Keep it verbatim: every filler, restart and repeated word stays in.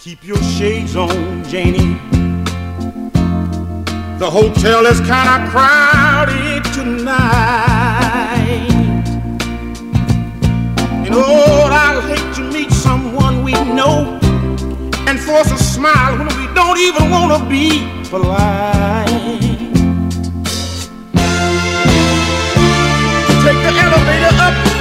Keep your shades on, Janie. The hotel is kind of crowded tonight. And oh, I'll hate to meet someone we know and force a smile when we don't even want to be polite. Take the elevator up